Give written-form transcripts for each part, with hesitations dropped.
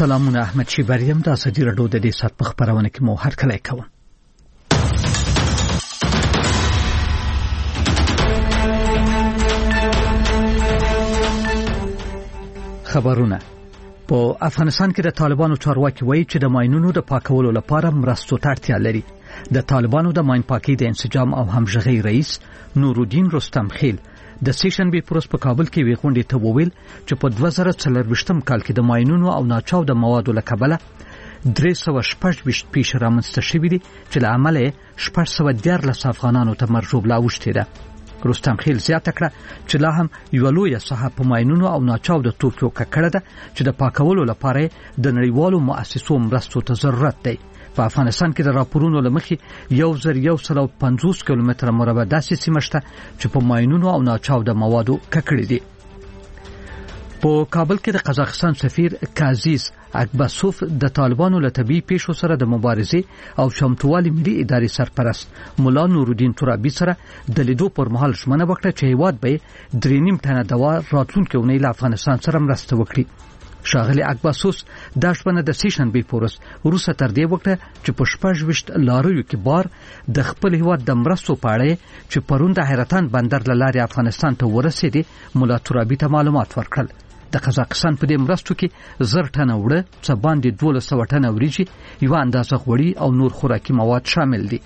سلامونه، احمد شیبریم د ازادي راډیو د دې سات په خبرونه کې مو هرکلی کوم. خبرونه. په افغانستان کې د طالبانو چارواکي وایي چې د ماینونو د پاکولو لپاره مرستو ته اړتیا لري. د طالبانو د ماین پاکۍ د انسجام او همغږۍ رئیس نورالدین رستم خیل د سیشنبه پروس په کابل کې وی غونډې ته وویل چې په 2024 کال کې د ماینونو او ناچاو د موادو لکبله 326 پیښې رامنځته شوې دي چې له امله 614 افغانانو ته مرجوبله اوښتې ده. رستم خیل زیاته کړه چې لا هم یو لوی ساحه په ماینونو او ناچاو د توکیو ککړه ده چې د پاکولو لپاره د نړیوالو مؤسسو مرستو ته ضرورت دی. په افغانستان کې د راپورونو لمخې 1150 کیلومتره مربع داسې سیمه شته چې په ماینونو او ناچاو د موادو ککړې دي. په کابل کې د قزاقستان سفیر کازیز اکباسوف د طالبانو له طبي پیښو سره د مبارزې او شمتوالي ملي ادارې سرپرست مولا نورالدین ترابي سره د لیدو پر مهال ژمنه وکړه چې هیواد به 3.5 ټنه دوا راتلونکي اونۍ له افغانستان سره مرسته وکړي. شاغلی اکباسوس د شپنه د سیشنبه پورس وروسته تر دې وخت چې په 26 لاریو کې بار د خپل هیواد د مرستو په اړه چې پرون د حیرتان بندر لارې افغانستان ته ورسېدي مولا ترابي ته معلومات ورکړل. د قزاقستان په دې مرستو کې 1000 ټنه وړه، څه باندې 1200 ټنه وریجې، یو اندازه غوړي او نور خوراکي مواد شامل دي.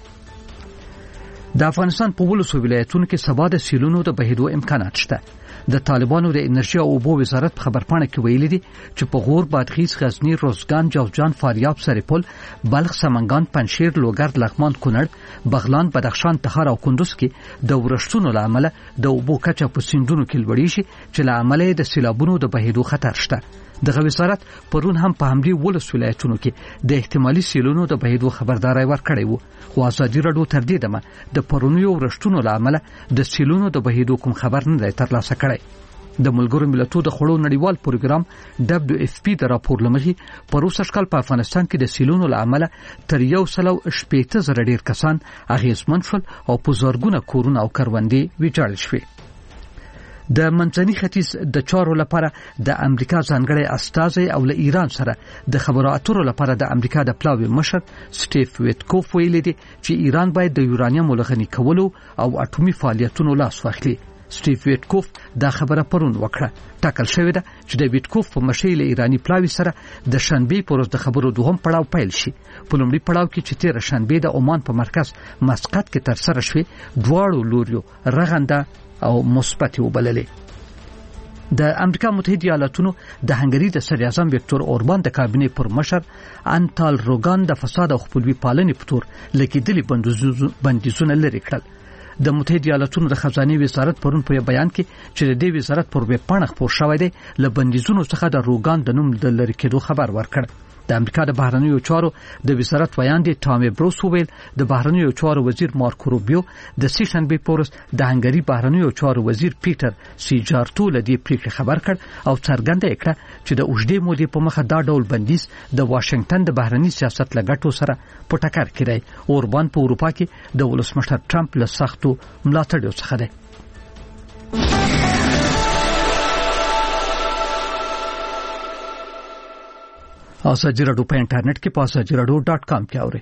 د افغانستان په ولسو ولایتونو کې سبا د سیلونو د بهیدو امکانات شته. د طالبانو د انرژي او اوبو وزارت په خبرپاڼه کې ویلي دي چې په غور، بادغیس، غزنی، روزګان، جوزجان، فاریاب، سرپل، بلخ، سمنګان، پنجشیر، لوګر، لغمان، کونړ، بغلان، بدخشان، تخار او کندوز کې د ورښتونو لامل د اوبو کچه په سیندونو کې لوړې شي چې لامل د سیلابونو د بهیدو خطر شته. دغه وزارت پرون هم په همدې ولس ولایتونو کې د احتمالي سیلونو د بهیدو خبرداري ورکړې وو. خو ازادي راډیو تر دې دمه د پرونیو ورښتونو لامل د سیلونو د بهیدو کوم خبر نه دی ترلاسه کړی. د ملګرو ملتونو د خړو نړیوال پروګرام WFP د راپور لمخې په روسش کال په افغانستان کې د سیلونو لامل تر 180,000 ډیر کسان اغیزمن شول او په زرګونه کورونه او کروندې ویجاړ شوي. د منځني ختیځ د چارو لپاره د امریکا ځانګړی استازی او له ایران سره د خبرو اترو لپاره د امریکا د پلاوي مشر سټیف ویټکوف ویلي دی چې ایران باید د یورانیم لغنی کولو او اټومي فعالیتونو لاس واخلي. سټیف ویټکوف دا خبره پرون وکړه. ټاکل شوې ده چې د ویټکوف په مشرۍ له ایرانی پلاوي سره د شنبه پروز د خبرو دوهم پړاو پیل شي. په لومړي پړاو کې چې 13 شنبه د عمان په مرکز مسقط کې تر سره شوې، دواړو لوریو رغنده او مثبت وبللې. د امریکا متحده ایالاتونو د هنګری د صدر اعظم وکتور اوربان د کابینې پر مشر انټال روګان د فساد او خپلوي پالنې په تور لیکيدلي بندیزونه لري کړل. د متحده ایالاتونو د خزانه وزارت پرون په بیان کې چې د دې وزارت پر ویب پاڼه خبر شوی دی له بندیزونو څخه د روګان د نوم د لری کېدو خبر ورکړ. د امریکا د بهرنیو چارو د وزارت ویاندې ټامي بروس ویل د بهرنیو چارو وزیر مارکو روبیو د سیشنبه پورس د هنګری بهرنیو چارو وزیر پیټر سیجارتو له دې پریکړې خبر کړ او څرګنده کړه چې د اوږدې مودې په مخه دا ډول بندیز د واشنگټن د بهرنی سیاست لګټو سره په ټکر کې دی. اوربان په اروپا کې د ولسمشر ټرمپ له سختو ملاتړو څخه دی. ازادي راډیو په انټرنیټ کې په azadieradio.com کې اورئ.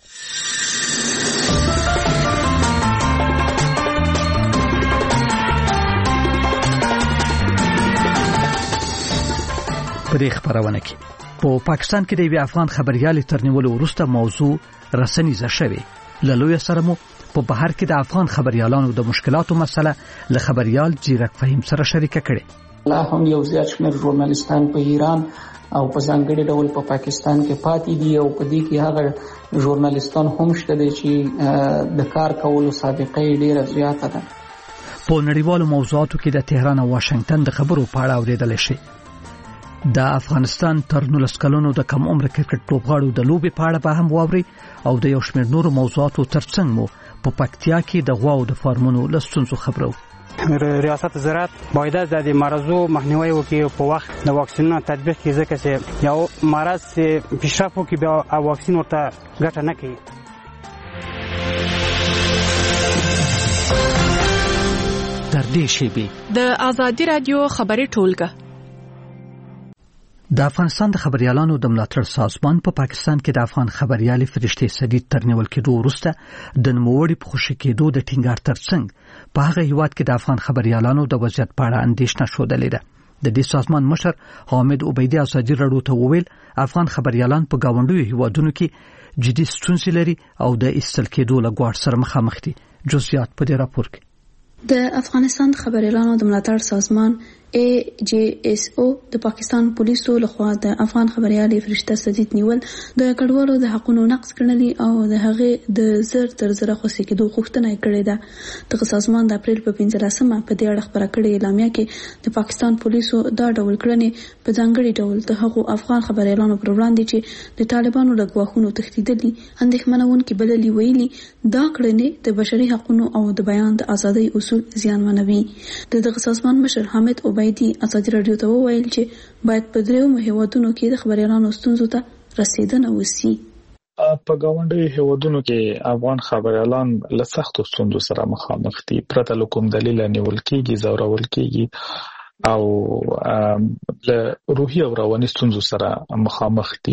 په دې خبرونه کې په پاکستان کې د یو افغان خبريال تر نیولو وروسته موضوع رسنیزه شوه. له لوی سره مو په بهر کې د افغان خبريالانو د مشکلاتو مسله له خبريال جیرک فهیم سره شریکه کړي. لا هم یو زیات شمېر ژورنالیستان په ایران او په ځانګړي ډول په پاکستان کې پاتې دي او په دې کې هغه ژورنالیستان هم شته چې د کار کولو سابقه یې ډیره زیاته ده. په نړیوالو موضوعاتو کې د تهران او واشنگټن د خبرو په اړه اوریدل شي. د افغانستان تر 19 کلونو د کم عمر کرکټ لوبغاړو د لوبې په اړه به هم واوري او د یو شمېر نورو موضوعاتو ترڅنګ مو په پکتیا کې د غواو د فارمونو لستونزو خبرو. ریاست زراعت باید د مرزو مخنیوي وکړي په وخت د واکسینونو تطبیق کې ځکه چې یو مرز پیشرفت وکړي بیا واکسین ورته ګټه نه کوي. تر دې شی به د ازادي رادیو خبري ټولګه د افغانستان د خبريالانو د ملاتړ سازمان په پاکستان کې د افغان خبريالي فرشته سدید ترنیول کېدو وروسته د نوموړي په خوشی کېدو د ټینګار ترڅنګ په هغه هیواد کې د افغان خبريالانو د وضعیت په اړه اندېښنه شودلې ده. د دې سازمان مشر حامد عبیدی ازادي راډیو ته وویل افغان خبريالان په گاونډیو هیوادونو کې جدي ستونزې لري او د ایستل کېدو له ګواښ سره مخامخ دي. جزئیات په دې راپور کې. د افغانستان خبريالانو د ملاتړ سازمان AJSO د پاکستان پولیسو لخوا د افغان خبريالي فرشته سدید نیول د کډوالو د حقوقو نقض کړنلي او د هغه د زر تر زره خوشی کېدو غوښتنه کړې ده. د سازمان د اپریل په 15مه په دې اړه خبره کړې اعلامیه کې د پاکستان پولیسو دا ډول کړنې په ځانګړي ډول د هغو افغان خبريالانو پر وړاندې چې د طالبانو له ګواښونو تښتېدلي اندېښمنونکي بللي ویلي دا کړنې د بشري حقوقو او د بیان د ازادۍ اصول زیانمنوي. دغه سازمان مشر حامد عبیدی ازادي راډیو ته وویل چې باید په دریو هیوادونو کې د خبريالانو ستونزو ته رسیدنه وشي. په گاونډي هیوادونو کې افغان خبريالان له سختو ستونزو سره مخامخ دي. پرته له کوم دلیل نیول کېږي، زورول کېږي او له روحي او رواني ستونزو سره مخامخ دي.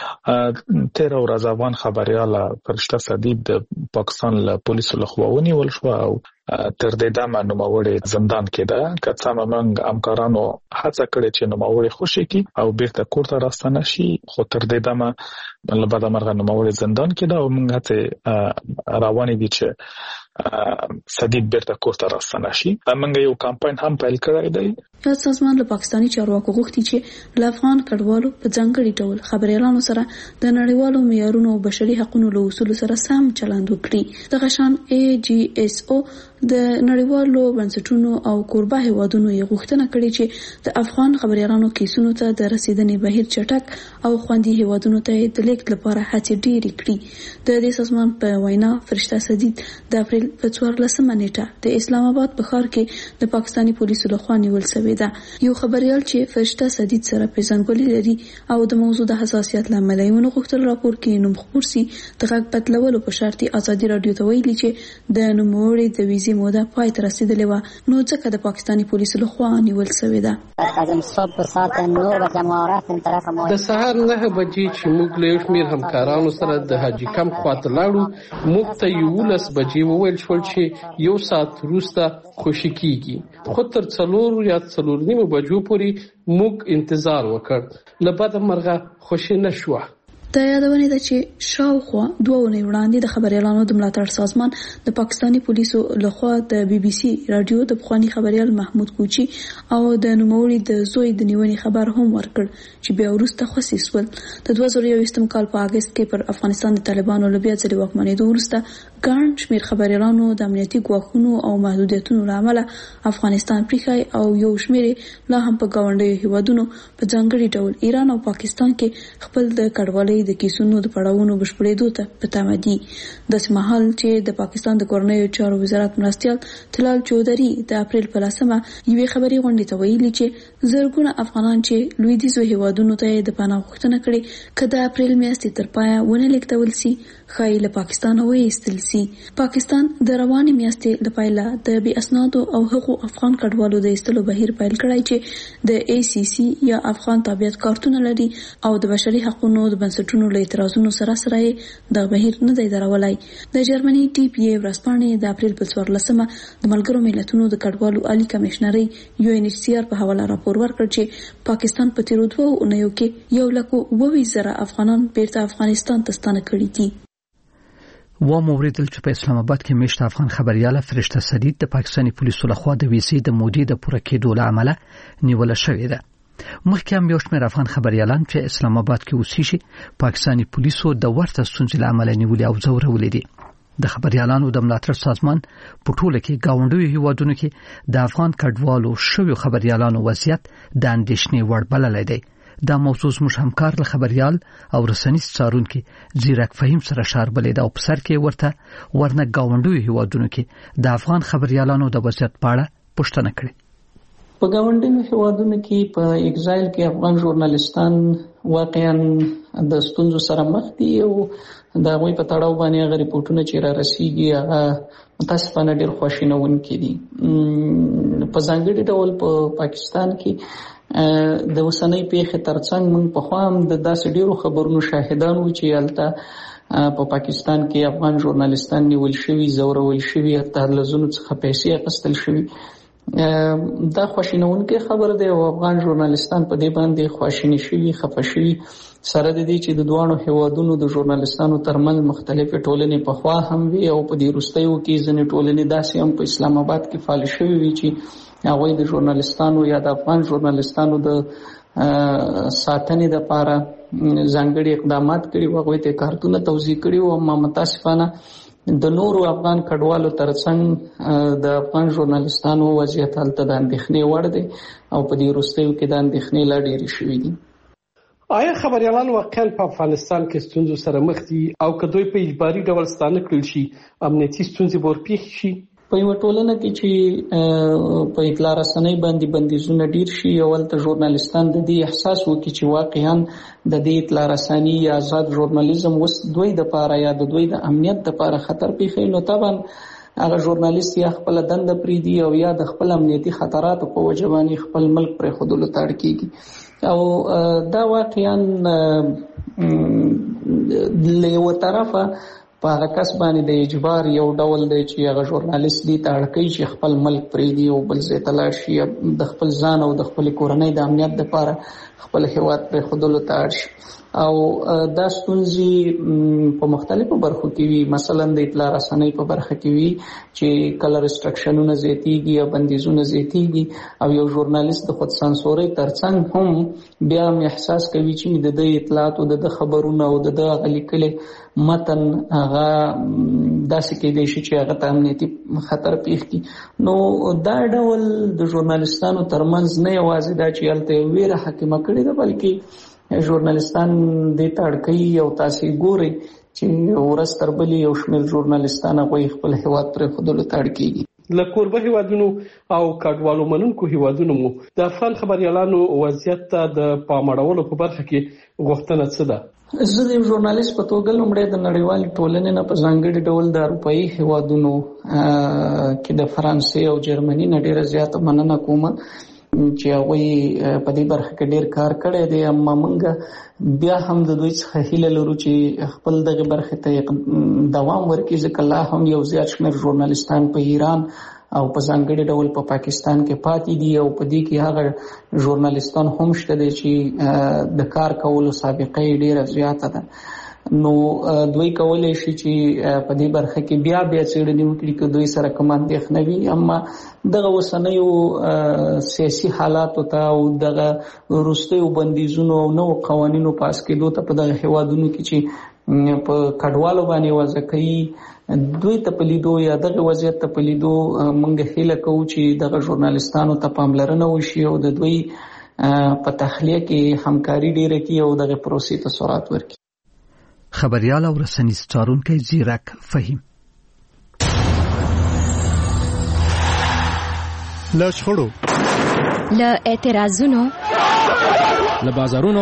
تیر ورځ افغان خبريال فرشته سدید د پاکستان له پولیسو لخوا ونیول شو او تر دې دمه نوموړی زندان کې ده. که څه موږ همکارانو هڅه کړې چې نوموړی خوشی کی او بیرته کور ته راستنه شي، خو تر دې دمه له بعد مرغه نوموړی زندان کې ده او موږ هڅه روانې دي چې سدید بیرته کور ته راستنه شي. موږ یو کمپاین هم پیل کړی دی. دا سازمان له پاکستاني چارواکو غوښتي چې له افغان کډوالو په ځانګړي ډول خبريالانو سره د نړیوالو معیارونو او بشري حقوقو له اصولو سره سم چلند وکړي. دغه شان AJSO د نړیوالو بنسټونو او کوربه هیوادونو یې غوښتنه کړې چې د افغان خبريالانو کیسونو ته د رسیدنې بهیر چټک او خوندي هیوادونو ته د لیږد لپاره هڅې ډېرې کړي. د دې سازمان په وینا فرشته سدید د اپریل په 14مه نیټه د اسلام آباد په ښار کې د پاکستاني پولیسو لخوا نیول شوی ده. یو خبريال چې فرشته سدید سره پیژندګلوي لري او د موضوع د حساسیت لامل یې غوښتل راپور کې نوم خبر سي د غږ بدلولو په شرط ازادي راډیو ته ویلي چې د نوموړي د ویزې موده پای ته رسیدلې و، نو ځکه د پاکستاني پولیسو لخوا نیول شوی ده. د سهار 9 بجې چې موږ له شمیر همکارانو سره د حاجی کم خواته لاړو، موږ ته 11 بجې وویل شول چې یو ساعت وروسته خوشی کیږي. خو تر 4 یا 4:30 بجو پورې موږ انتظار وکړ، له بعد مرغه خوشی نشوه. د یادونه ده چې شاوخوا 2 ونې وړاندې د خبريالانو د ملاتړ سازمان د پاکستاني پولیسو لخوا د BBC رادیو د پخوانی خبريال محمود کوچی او د نوموړي د زوی د نیونې خبر هم ورکړ چې بیا وروسته خصيص ول. د 2021 کال په اگست کې پر افغانستان د طالبانو لبیا ځلې واکمنېدو وروسته ګڼ شمېر خبريالانو د امنیتي ګواښونو او محدودیتونو لامل افغانستان پریښی او یو شمېر لا هم په گاونډیو هیوادونو په ځانګړي ډول ایران او پاکستان کې خپل د کډوالۍ د کیسونو د پړاوونو بشپړېدو ته په تمه دي. داسې مهال چې د پاکستان د کورنیو چارو وزارت مرستیال طلال چودري د اپریل په 10مه یوې خبري غونډې ته ویلي چې زرګونه افغانان چې لویدیځو هیوادونو ته د پناه غوښتنه کړې که د اپریل میاشتې تر پایه ونه لیږدول سي، ښایي له پاکستانه وایستل سي. پاکستان د روانې میاشتې له پیله د بې اسنادو او هغو افغان کډوالو د ایستلو بهیر پیل کړی چې د ACC یا افغان تابعیت کارتونه لري او د بشري حقوقو د بنسټونو له اعتراضونو سره د بهیر نه دی درولای. د جرمني DPA ورځپاڼې د اپریل په 14مه د ملګرو ملتونو د کډوالو عالی کمشنري UNHCR په حواله راپور ورکړ چې پاکستان په تیرو 2 اونیو کې 1,20,000 افغانان بیرته افغانستان ته ستانه کړي دي. و موریدل چې په اسلام آباد کې میشت افغان خبريال فرشته سدید د پاکستاني پولیسو لخوا د ویزې د مودې د پوره کېدو لامل نیول شوې ده. مخکې هم یو شمېر افغان خبريالان چې اسلام آباد کې اوسېږي پاکستاني پولیسو د ورته ستونزې لامل نیولې او ځورولې دي. د خبريالانو د ملاتړ سازمان په ټوله کې گاونډیو هیوادونو کې د افغان کډوالو شویو خبريالانو وضعیت د اندېښنې وړ بللی دی. دا موضوع زموږ همکار له خبريال او رسنیز څارونکي زیرک فهیم سره شاربلې دا په سر کې ورته ورنه گاونډیو هیوادونو کې د افغان خبريالانو د وضعیت په اړه پوښتنه کړې. په گاونډیو هیوادونو کې په ایگزایل کې افغان ژورنالیستان واقعا د ستونزو سره مخ دي او دا غوي په تړاو باندې هغه ریپورتونه چې را رسیږي هغه متاسفانه ډېر خواشینونکي دي. په ځانګړي ډول په پاکستان کې د وسنۍ پیښې ترڅنګ موږ په خوا هم د داسې ډیرو خبرونو شاهدان وو چې هلته په پاکستان کې افغان ژورنالیستان نیول شوي، زورول شوي، حتی له ځینو څخه پیسې اخیستل شوي. دا خواشینونکې خبره ده او افغان ژورنالیستان په دې باندې خواشیني شوي، خفه شوي، سره د دې چې د دوانو هیوادونو د ژورنالیستانو ترمنځ مختلفې ټولنې په خوا هم وي او په دې وروستیو کې ځینې ټولنې داسې هم په اسلام آباد کې فعال شوي وي چې هغوی د ژورنالیستانو یا د افغان ژورنالیستانو د ساتنې لپاره ځانګړي اقدامات کړي وو، هغوی ته کارتونه توزیع کړي وو. اما متاسفانه د نورو افغان کډوالو ترڅنګ د افغان ژورنالیستانو وضعیت هلته د اندېښنې وړ دی او په دې وروستیو کې د اندېښنې لا ډېرې شوي دي. آیا خبریالان واقعا په افغانستان کې ستونزو سره مخ دي او که دوی په اجباري ډول ستانه کړل شي امنیتي ستونزې به ورپېښې شي؟ په یوه ټولنه کې چې په اطلاع رسنۍ باندې بندیزونه ډیر شي او هلته ژورنالیستان د دې احساس وکړي چې واقعا د دې اطلاع رسنۍ یا آزاد ژورنالیزم اوس دوی دپاره یا د دوی د امنیت دپاره خطر پیښوي، نو طبعا هغه ژورنالیست یا خپل دنده پرېږدي او یا د خپل امنیتي خطراتو په وجه باندې خپل ملک پرېښودلو ته اړ کېږي. او دا واقعا له یوه طرفه په هغه کس باندې د اجبار یو ډول دی چې هغه ژورنالیست دې ته اړ کوي چې خپل ملک پرېږدي او بل ځای ته لاړ شي، د خپل ځان او د خپلې کورنۍ د امنیت دپاره خپل هېواد پرېښودلو ته اړ شي. او دا ستونزې په مختلفو برخو کې وي، مثلا د اطلاع رسنۍ په برخه کې وي چې کله ریسټرکشنونه زیاتېږي یا بندیزونه زیاتېږي او یو ژورنالیست د خود سانسورۍ ترڅنګ هم بیا هم احساس کوي چې د ده اطلاعات او د ده خبرونه او د ده هغه لیکلي متن هغه داسې کېدی شي چې هغه ته امنیتي خطر پېښ کړي. نو دا ډول د ژورنالیستانو ترمنځ نه یوازې دا چې هلته یو ویره حاکمه کړې ده، بلکې ژورنالیستان دې ته اړ کوي او تاسې ګورئ چې ورځ تر بلې یو شمېر ژورنالیستان هغوی خپل هېواد پرېښودلو ته اړ کېږي. له کوربه هیوادونو او کډوالو منونکو هیوادونو مو د افغان خبریالانو وضعیت ته د پام اړولو په برخه کې غوښتنه څه ده؟ زه د ژورنالیست په توګه لومړی د نړیوالې ټولنې نه په ځانګړي ډول د اروپایي هیوادونو کې د فرانسې او جرمني نه ډېره زیاته مننه کوم چې هغوی په دې برخه کې ډېر کار کړی دی. اما موږ بیا هم د دوی څخه هیله لرو چې خپل دغه برخې ته دوام ورکړي، ځکه لا هم یو زیات شمېر ژورنالیستان په ایران او په ځانګړي ډول په پاکستان کې پاتې دي او په دې کې هغه ژورنالیستان هم شته دي چې د کار کولو سابقه یې ډېره زیاته ده. نو دوی کولی شي چې په دې برخه کې بیا څېړنې وکړي که دوی سره کوم اندېښنه وي. اما دغه اوسنیو سیاسي حالاتو ته او دغه وروستیو بندیزونو او نوو قوانینو پاس کېدو ته په دغه هیوادونو کې چې په کډوالو باندې وضع کوي، دوی ته په لیدو یا دغه وضعیت ته په لیدو موږ هیله کوو چې دغه ژورنالیستانو ته پاملرنه وشي او د دوی په تخلیه کې همکاري ډېره کړي او دغه پروسې ته سرعت ورکړي. خبریال او رسنیز څارونکی زیرک فهیم. له شخړو، له اعتراضونو، له بازارونو،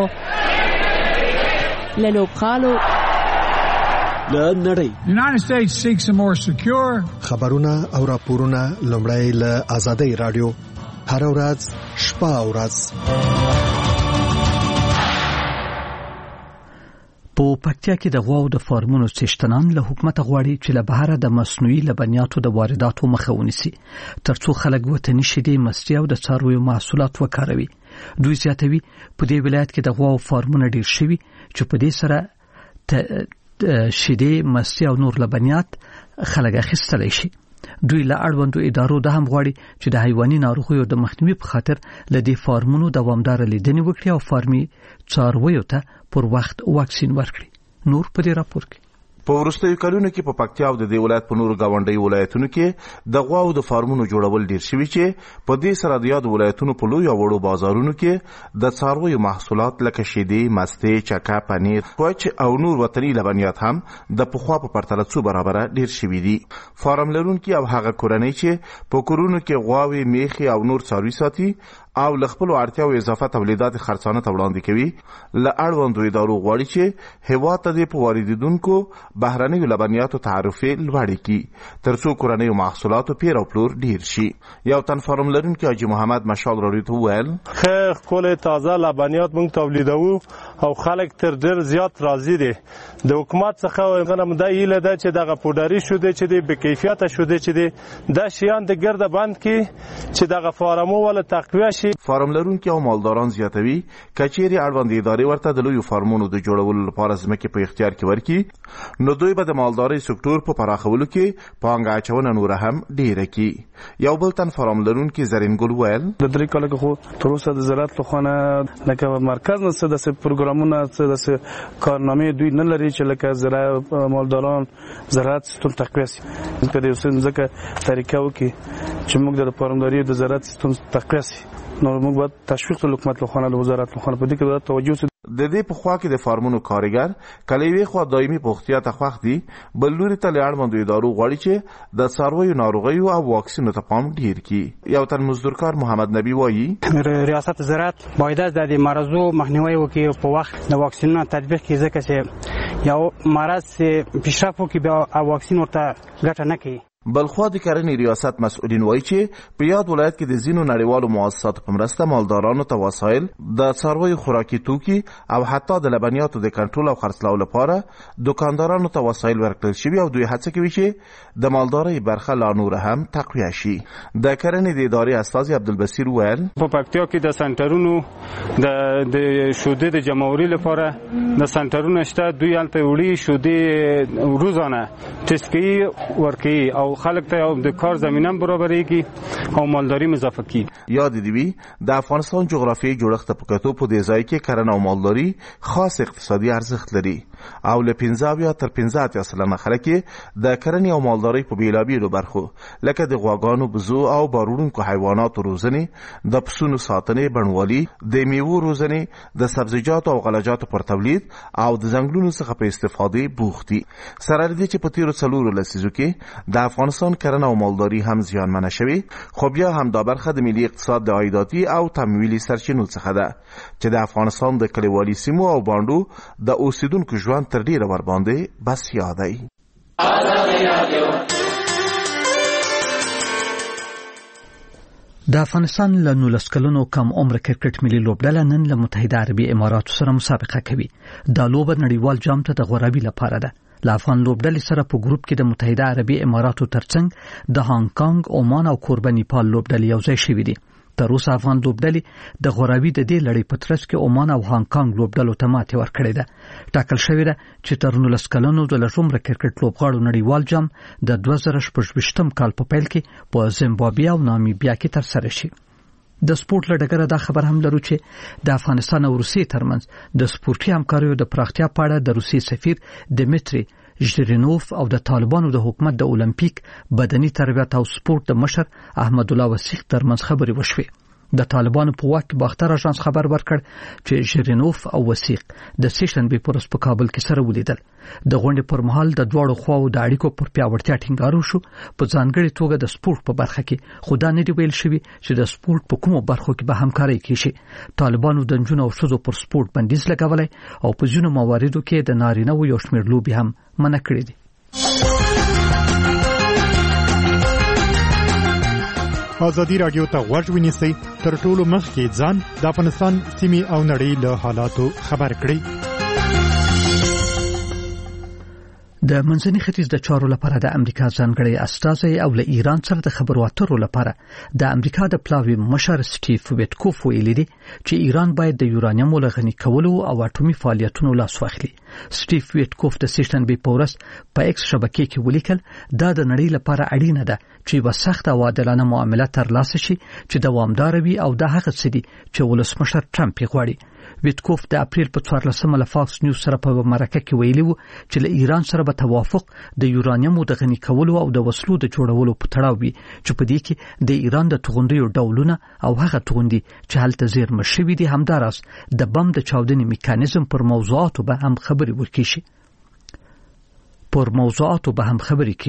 له لوبغالو، له نړۍ. United States seeks a more secure. خبرونه او راپورونه لومړی له آزادۍ رادیو هر ورځ شپه او ورځ. په پکتیا کې د غواو د فارمونو څښتنان له حکومت غواړي چې له بهره د مصنوعي لبنیاتو د وارداتو مخه ونیسي ترڅو خلک وطني شیدې، مستې او د څارویو محصولات وکاروي. دوی زیاتوي په دې ولایت کې د غواو فارمونه ډیر شوي چې په دې سره شیدې، مستې او نور لبنیات خلک اخیستلی شي. دوی له اړوندو ادارو د هم غواړي چې د حیواني ناروغیو د مخنیوي په خاطر له دې فارمونو دوامدار لیدنې وکړي او فارمي څارویو ته پر وخت واکسین ورکړي. نور په دې راپور کې په وروستیو کلونو کې په پکتیا او د دې ولایت په نورو ګاونډیو ولایتونو کې د غواو د فارمونو جوړول ډیر شوي چې په دې سره د یاد ولایتونو په لوی او وړو بازارونو کې د څارویو محصولات لکه شیدې، مستې، چکه، پنیر، کوچ او نور وطني لبنیات هم د پخوا په پرتله څو برابره ډیر شوي دي. فارم لرونکي او هغه کورنۍ چې په کورونو کې غواوې، میخې او نور څاروي ساتي او لخپل اړتیاو اضافه تولیدات خرڅانه وړاندې کوي ل اړوندو ادارو غواړي چې هوا ته د پواریدونکو بهرنیو لبنیاتو تعرفه لوړ کی ترڅو کورنیو محصولاتو پیر او پلور ډیر شي. یو تن فارم لرونکي حاجی محمد مشال راډیو ته ویل خیر کول تازه لبنیات موږ تولیدوو او خلک تر ډیر زیات راضي دي. د حکومت څخه غنم د ایله ده چې دغه پودری شوده چې د بکیفیت شوده چې د شیان د ګرده بند کی چې دغه فارمو ول تقویه شي. فارم لرونکي او مالداران زیاتوي کچېری اړوند ادارې ورته د لوی فارمونو د جوړولو لپاره ځمکې په اختیار کې ورکړي نو دوی به د مالدارۍ سکتور په پراخولو کې پانګه اچونه نور هم ډیره کی. یو بل تن فارم لرونکي زرین ګل ویل د درې کال کې تر اوسه د زراعت لخوا لکه مرکز نه څه د پروګرامونه څه د کارنامې دوی نه لري چې لکه زراعت مالداران زراعت سیستم تقویه شي. ځکه د ځکه طریقه وکړي چې موږ د فارمداري د زراعت سیستم تقویه شي نو موږ باید تشویق د حکومت لخوا د وزارت لخوا په دې کې باید توجه د دې په خوا کې د فارمونو کارګر کلیوي خو دایمي پوښتیا ته خوښ دي بل لوري ته اړوند ادارو غواړي چې د څارویو ناروغیو او واکسینو ته پام ډیر کړي. یو تن مزدورکار محمد نبی وایي ریاست زراعت باید د مرزو مخنیوي وکړي په وخت د واکسینونو تطبیق کې ځکه چې یو مرض پیشرفت وکړي بیا واکسین ورته ګټه نه کوي. بلخوا د کرنې ریاست مسؤلین وایي چې په یاد ولایت کې د ځینو نړیوالو مؤسساتو په مرسته مالدارانو ته وسایل د څارویو خوراکي توکي او حتی د لبنیاتو د کنټرول او خرڅلاو لپاره دکاندارانو ته وسایل ورکړل شوي او دوی هڅه کوي چې د مالدارۍ برخه لا نور هم تقویه شي. د کرنې د ادارې استاذ عبدالبصیر ویل په پکتیا کې د سنټرونو د شودې د جمهوریت لپاره د سنټرونو شته. دوی هلته وړي شودې روزانه ټیسټ کوي ورکوي او خلک ته د کار زمینه برابرېږي او مالداري اضافه کیږي. یاد دی وی د افغانستان جغرافیایي جوړښت په کتو په دې ځای کې کرنه او مالداري خاص اقتصادي ارزښت لري او له 15 تر 15% خلک د کرنې او مالداري په بیلابیلو برخو لکه د غواګانو بزو او باروړونکو حیواناتو روزنې د پسونو ساتنې بڼوالي د میوو روزنې د سبزیجاتو او غلجاتو پر تولید او د ځنګلونو څخه په استفاده بوختي. سره دې چې په تیرو 4 لسیزو کې د افغانستان کرنه او مالداري هم زیانمنه شوي خو بیا هم دا برخه د ملي اقتصاد د عایداتي او تمویلي سرچینو څخه ده چې د افغانستان د کلیوالي سیمو او باندو د اوسیدونکو ژوند تر ډیره ورباندې بسیا دی. د افغانستان له 19 کلونو کم عمر کرکټ ملي لوبډله نن له متحده عربي اماراتو سره مسابقه کوي. دا لوبه نړیوال جام ته د غوړابي لپاره ده. له افغان لوبډلې سره په ګروپ کې د متحده عربي اماراتو ترڅنګ د هانګ کانګ، عمان او کوربه نیپال لوبډلې یو ځای شوې دي. تر اوسه افغان لوبډلې د غوړابي د دې لړۍ په ترڅ کې عمان او هانګ کانګ لوبډلو ته ماتې ورکړې ده. ټاکل شوې ده چې تر 19 کلونو د لږ کرکټ لوبغاړو نړیوال جام د 2018 کال په پیل کې په زیمبابوې او نامیبیا کې ترسره شي. د سپورت له ډګره دا خبر هم لرو چې د افغانستان او روسیې ترمنځ د سپورتي همکاریو د پراختیا په اړه د روسیې سفیر دمیتری ژیرینوف او د طالبانو د حکومت د اولمپیک بدني تربیت او سپورت د مشر احمد الله وسیق ترمنځ خبرې وشوې. د طالبانو په واک باختر اژانس خبر ورکړ چې ژیرینوف او وسیق د سیشنبې پر ورځ په کابل کې سره ولیدل. د غونډې پر مهال د دواړو خواو د اړیکو پر پیاوړتیا ټینګار وشو، په ځانګړي توګه د سپورت په برخه کې. خو دا نه دی ویل شوی چې د سپورت په کومو برخو کې به همکاري کیږي. طالبانو د نجونو او ښځو پر سپورت بندیز لګولای او په ځینو مواردو کې د نارینه و یو شمېر لوبي هم منع کړې دي. ازادي رادیو ته غوږ ونیسئ تر ټولو مخکې ځان د افغانستان سیمې او نړۍ له حالاتو خبر کړئ. د منځني ختیځ د چارو لپاره د امریکا ځانګړی استازی او له ایران سره د خبرو اترو لپاره د امریکا د پلاوی مشر سټیف ویټکوف ویلي دي چې ایران باید د یورانیم له غني کولو او اټومي فعالیتونو لاس واخلي. سټیف ویټکوف د سیشنبې په ورځ په ایکس شبکې کې ولیکل دا د نړۍ لپاره اړینه ده چې یو سخت او عادلانه معامله ترلاسه شي چې دوامدار وي او دا هغه څه دي چې ولسمشر ټرمپ غواړي. ویټکوف د اپریل په 14 له فاکس نیوز سره په مرکه کې ویلي وو چې له ایران سره به توافق د یورانیم د غني کولو او د وسلو د جوړولو په تړاو وي چې په دې کې د ایران د توغندیو ډولونه او هغه توغندي چې هلته زیرمه شوي دي همداراز د بم د چاودنې میکانیزم پر موضوعاتو به هم خبرې وکړي.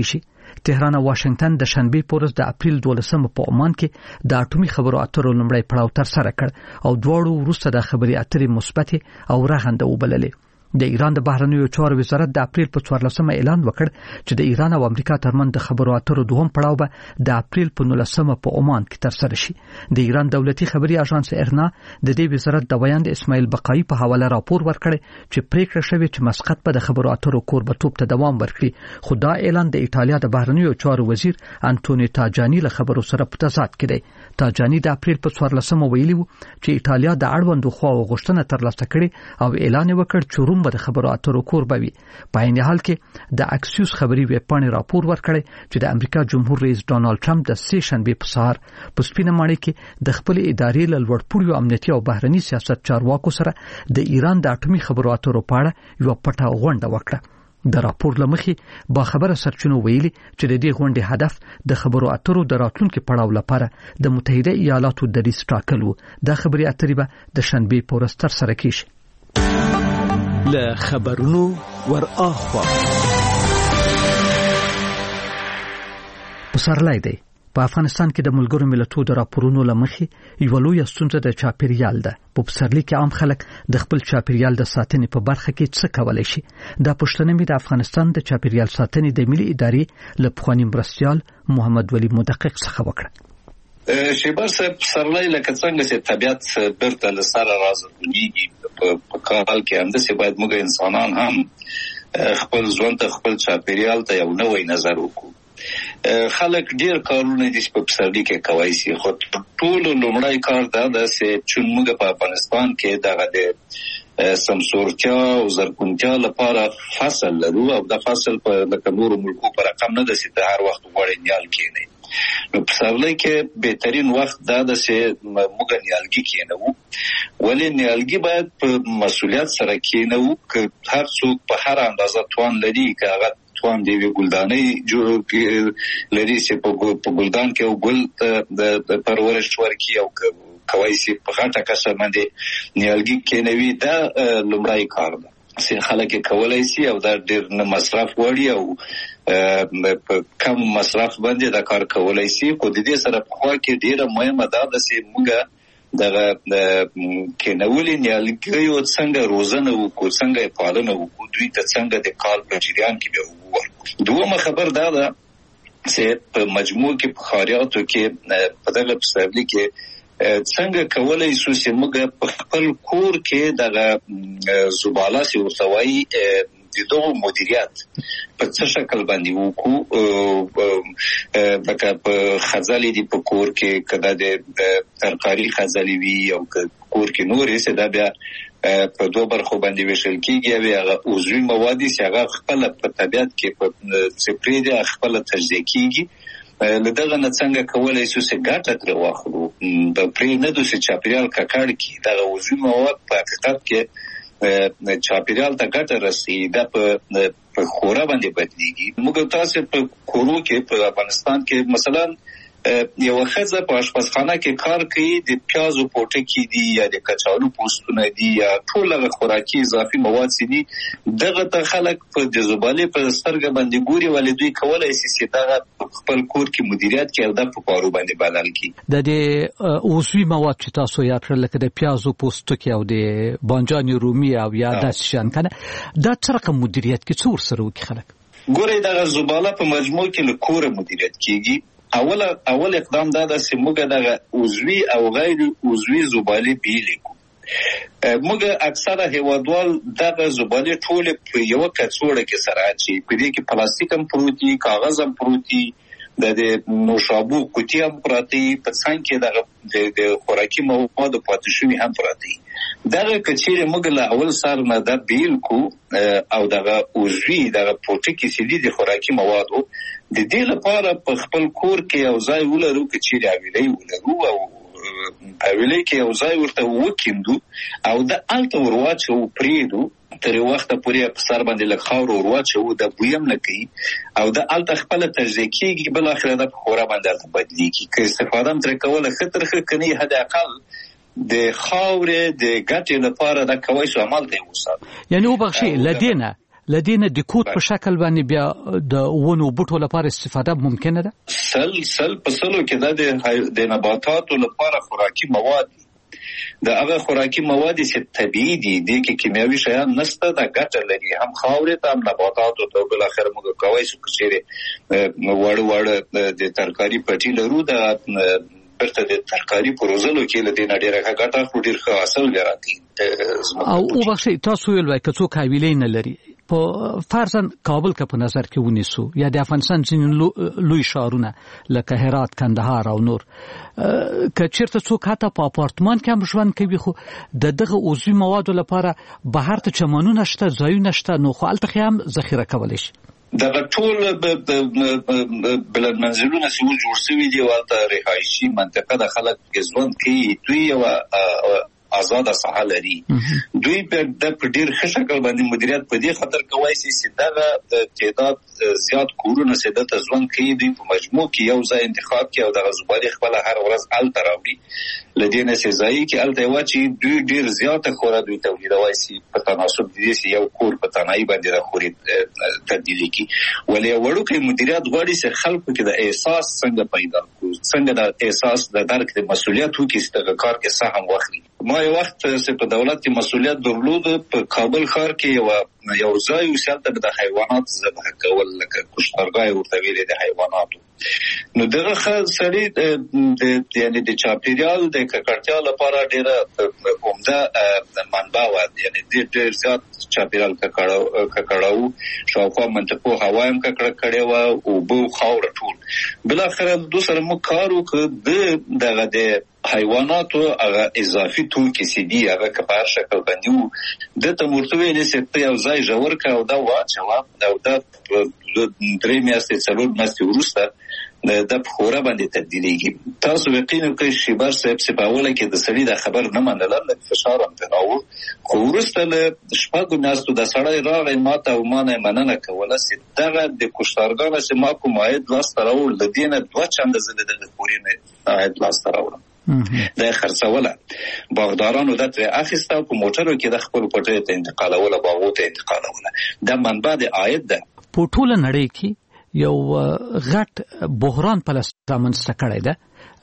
تهران او واشنگټن د شنبه پورز د اپریل 12 په عمان کې د اټومي خبرو اترو لومړی پړاو تر سره کړ او دواړو وروسته د خبري اترې مثبت او رغنده وبللې. د ایران د بهرنیو چارو وزارت د اپریل په 14 اعلان وکړ چې د ایران او امریکا ترمنځ د خبرو اترو دوهم پړاو به د اپریل په 19 په عمان کې تر سره شي. د ایران دولتي خبري اژانس ارنا د دې وزارت د بیان د اسماعیل بقایي په حواله راپور ورکړ چې پریکړه شوې چې مسقط په د خبرو اترو کوربتوب ته دوام ورکړي، خو دا اعلان د ایتالیا د بهرنیو چارو وزیر انټونی تاجانی له خبرو سره په تضاد کې دی. تاجانی د اپریل په 14 ویلي و چې ایتالیا د اړوندو خواو غوښتنه ترلاسه کړې او اعلان وکړ چې روم د خبرو اترو کوربوي. په عین حال کې د اکسیوس خبري ویبپاڼې راپور ورکړی چې د امریکا جمهور رئیس ډانلډ ټرمپ د سه شنبه په سهار په سپینه ماڼۍ کې د خپل ادارې له لوړپوړو امنیتي او بهرني سیاست چارواکو سره د ایران د اټومي خبرو اترو په اړه یو پټه غونډه وکړه. د راپور لمخې با خبره سرچینو ویلي چې د دې غونډې هدف د خبرو اترو د راتلونکو پړاو لپاره د متحده ایالاتو د دریس ټاکل و. د خبري اترې به د شنبه په ورځ تر سره کیږي. له خبرونو ور اخوا پسرلی دی. په افغانستان کې د ملګرو ملتونو د راپورونو لمخې یو لوی ستونزه د چاپیریال ده. په پسرلی کې عام خلک د خپل چاپیریال د ساتنې په برخه کې څه کولای شي؟ دا پوښتنه مې د افغانستان د چاپیریال ساتنې د ملي ادارې له پخواني مرستیال محمد ولی مدقق څخه وکړه. شیبر صاحب پسرلی لکه څنګه چې طبیعت بیرته له سره راځي په کال کې همداسې باید موږ انسانان هم خپل ژوند ته خپل چاپیریال ته یو نوی نظر وکړو. خلک ډیر کارونه دي چې په پسرلی کې کوي سي، خو ټول لومړی کار دا ده چې موږ په افغانستان کې دغه د سمسورتیا او زرغونتیا لپاره فصل لرو او د فصل په لکه نورو ملکو په رقم نه ده چې هر وخت غوړې نیال کېني. نو پسرلی کې بهترین وخت دا ده چې موږ نیالګي کېنو، ولې نیالګي باید په مسؤلیت سره کېنو که هر څوک په هر اندازه توان لري که هغه توان دی ګلدانۍ جوړ لري چې په ګلدان کې او ګل د پرورش ورکړي او کوي چې په غټه کسه باندې نیالګي کېنوي. دا لومړی کار ده چې خلک کولای شي او دا ډېر نه مصرف وړي او په کم مصرف باندې دا کار کولای شي. خو د دې سره په خوا کې ډېره مهمه ده چې موږ دغه کېنولې نیالګیو څنګه روزنه وکړو، څنګه پالنه وکړو، دوی ته څنګه د کال په جریان کې به وورکړو. دویمه خبر دا ده چې په مجموع کې په ښاریاتو کې په دغه پسرلي کې څنګه کولای شو چې موږ په خپل کور کې دغه زباله سي ورسوي د دغه مدیریت په څه شکل باندې وکړو. لکه په خزالي دی په کور کې کدا د ترکاری خزالي وي او کور کې نورې څه دا بیا په دوه برخو باندې ویشل کیږي او هغه عضوي مواد چې هغه خپل په طبيعت کې په سپری دي خپل تجزیه کیږي. لدغه نه څنګه کولای شو چې ګټه تر واخلو د پرې نه دوی چاپیریال ککړ کی دا عضوي مواد په حقیقت کې چاپیریال ته ګټه رسي دا په خورا باندې بدلیږي. موږ تاسو په کورو کې په افغانستان کې مثلا یو خزه په اشپزخانه کې کار کوي، د پیازو پوټکی دي یا د کچالو پوستونه دي یا ټول خوراکي اضافي مواد دي، دغه ته خلک په د زباله په سترګه باندې ګوري ولې دوی کولای شي چې دا خپل کور کې مدیریت کوي او د په پارو باندې بدل کړي. د اوسوي مواد چې تاسو یاد کړل لکه د پیازو پوستکی او د بانجان رومي او یا د شان کنه دا څرګه مدیریت کې څور سره وکړي خلک ګوري دغه زباله په مجموع کې له کور مدیریت کیږي. اول اقدام دا ده چې موږ دغه عضوي او غیر عضوي زباله بیل کو. موږ اکثره هیوادوال دغه زباله ټول په یو کڅوړه کې سره اچي، په دې کې پلاستیک هم پروتي، کاغذ هم پروتي، د نوشابو کوټي هم پروتي، په څنګه کې د خوراکي موادو پاتې شوی هم پروتي. دغه کچېره موږ له اول سره نه د بیل کو او دغه عضوي دغه پروتي سړي د خوراکي موادو د دې لپاره په خپل کور کې یو ځای ولرو چې راویلې ولرو او اویلې کې یو ځای ورته وکیندو او د الته ورواچو پریدو تر وخت پورې په سر باندې له خاور ورواچو د بویم نه کوي او د الته خپل تجزیه کیږي بل اخر د خورا باندې بدلیږي که استفاده تر کوله خطر خکني حد اقل د خاور د ګټې لپاره د کوي شو عمل دی وسات. یعنی وبخشي لدینه لدينا د کوټ په شکل باندې بیا د ونو بوټو لپاره استفاده ممکنه ده؟ سل په سلو کې د نباتاتو لپاره خوراکي مواد د هغه خوراکي مواد چې طبيعي دي د کیمیاوي شیان نشته د ګټه لري هم خاورې ته هم نباتاتو ته بل اخر موږ کوي چې وړ د ترکاری پټي لرو د برته د ترکاری پروزلو کې له دې نړۍ ګټه خو ډیر ښه حاصل لري او وبخښئ تاسو ویل وای کڅو کاویلې نه لري په فرضاً کابل کې په نظر کې ونیسو یا د افغانستان ځینې لوی ښارونه لکه هرات کندهار او نور که چیرته څوک حتی په اپارتمان کې هم ژوند کوي خو دغه عضوي موادو لپاره بهر ته چمنونه شته ځایونه شته نو خو هلته هم ذخیره کولی شي دغه ټول بلندمنزلونه چې جوړ شوي دي ورته رهایشي منطقه د خلک ژوند کوي دوی او آزاد ساحه لري دوی په ډیر ښه شکل باندې مدیریت په دې خاطر کوي چې دغه تعداد زیات کورونه سیده ځوان کوي دوی په مجموع کې یو ځای انتخاب کوي او دغه زبالي خپل هر ورځ ال تراوي لدينا سزای کې ال ته واچي دوی ډیر زیات خورا دوی تولیدوي سي په تناسب دي چې یو کور په تنای باندې راخوري تبدیل کی ولې وړو کې مدیریت غواړي چې خلکو کې د احساس څنګه پیدا کوي څنګه د احساس د درک د مسولیت وکړي چې د کار کې سهم واخلي ما یو وخت چې په دولت کې مسولیت درلود په کابل ښار کې یو ځای وسیلته د حیوانات ذبح کول لکه کشتارګاه ورته ویل د حیواناتو نو دغه سړی یعنی د چاپیریال د ککړتیا لپاره ډیره عمده منبع و یعنی ډیر زیات چاپیریال ککړاو شاوخوا منطقو هوا هم ککړه کړې و او بو خاور ټول بل اخر دوسر مو کار وکړ دغه د حیواناتو هغه اضافي توکي سي دي هغه کبار شکل باندې د تمورتوي نه سپته او ځای جوړ کا او دا واچو او دا درې میاشتې څلور میاشتې وروسته د خورا باندې تبدیلېږي تاسو یقینا کوي شیبر صاحب سپاوله کې د سړي د خبر نه منل لکه فشار هم تناو خو وروسته له شپږو میاشتو د سړی راغی ماته او مانه مننه کوله چې دغه د کشتارګانو چې ما کوم عاید لاس تراول د دینه دوه چند زله د خورینه عاید لاس تراول د خرڅوله باغدارانو د تر اخیسته په موټرو کې د خپل پټه ته انتقالوله باغو ته انتقالوله د منبع د عاید ده په ټول نړۍ کې یو غټ بحران پلاستیک کړی ده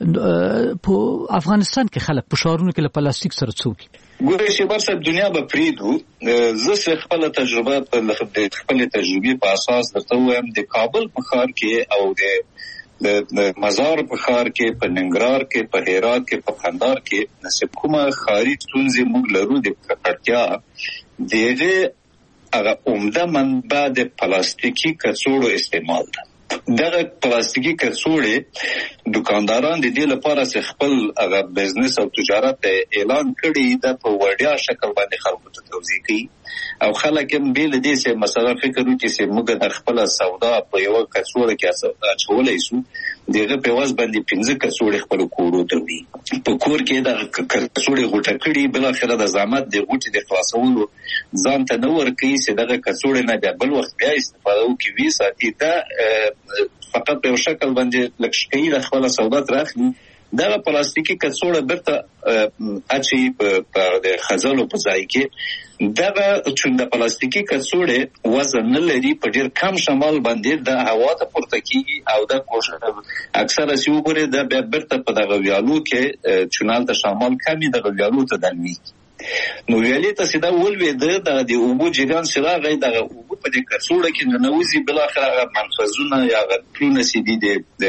په افغانستان کې خلک په شهرونو کې له پلاستیک سره څوک ګورې چې برسه دنیا به پریدو زه خپل تجربه په خپل تجربه په اساس درته وایم د کابل په ښار کې او د مزار په ښار کې په ننګرهار کې په هرات کې په قندهار کې نسب کومه خاري ستونزې موږ لرو د ککړتیا دغه هغه عمده منبع د پلاستیکي کڅوړو استعمال ده دغه پلاستیکي کڅوړې دکانداران د دې لپاره چې خپل هغه بزنس او تجارت اعلان کړي د په وړیا شکل باندې خلکو ته توضیح کوي او خلک هم بیل دې چې مثلا فکر وکړي چې موږ د خپل سودا په یو کڅوړه کې اچولای شو دغه په واس باندې 15 کڅوړې خپل کورو ته وي په کور کې د کڅوړې غوټه کړي بل اخر د زحمت د غوټې د خلاصولو ځان ته نو ورکړي چې دغه کڅوړې نه بل وخت بیا استفاده وکړي ساتي دا فقط په شکل باندې لکشکې د خپل سودا ترخني دغه پلاستیکي کڅوړه برته اچي په د خزانو په ځای کې دغه چونده پلاستیکي کڅوړه وزن لري په ډیر کم شمال باندې د هوا ته پورته کیږي او د کوشش اکثره سی وګوره د برته په دغه ویالو کې چونال ته شمال کمی دغه ویالو ته دني نو ویالې ته سیده ولوي د اوبو جریان سره غي دغه اوبو په دې کڅوړه کې ننوځي بل اخر هغه منفذونه یا غټونه سي دي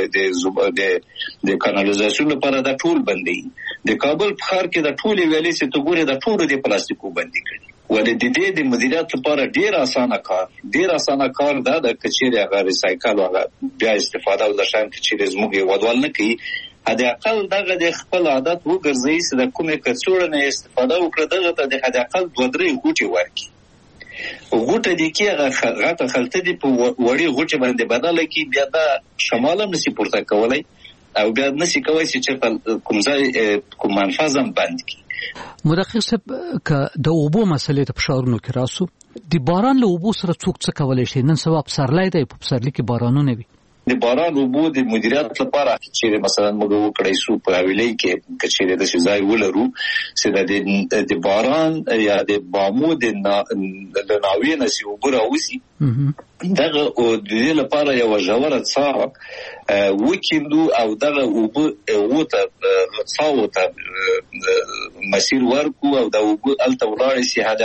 د کانالیزاسیون لپاره د ټول بندي د کابل په ښار کې د ټول ویالې چې تو ګوره د ټول د پلاستیکو بندي کړي ولې د دې د مدیریت لپاره ډیر اسانه کار دا د کچېره هغه ریسایکل هغه بیا استفاده او د شان کچېره زموږ ودوال نه کوي هدا اقل دغه د خپل عادت وګرځي چې د کومه کڅوړه نه استفاده وکړه دغه ته د هدا اقل 2-3 غوټي ورکړي غوټه دي کې هغه خلته دي په وړي غوټه باندې بدله کی بیا د شمال نسی پورته کولای او بیا نسی کوي چې کوم ځای کوم منفذم بند کی مدقق صاحب ک د اوبو مسلې ته فشارونو کې راسو د باران له اوبو سره څوک څه کولای شي نن سبا پسرلای دی په پسرلي کې بارانونه وي د باران اوبو د مدیریت لپاره چې مثلا موږ وکړای شو په حواله کې چې د ځای ولرو چې د باران یا د بامو د ناوې نسی وګرا وسی دغه او د دې لپاره یو ژوره څاه وکیندو او دغه اوبو وته څاوته مسیر ورکو او د اوبو الته ولاړ سي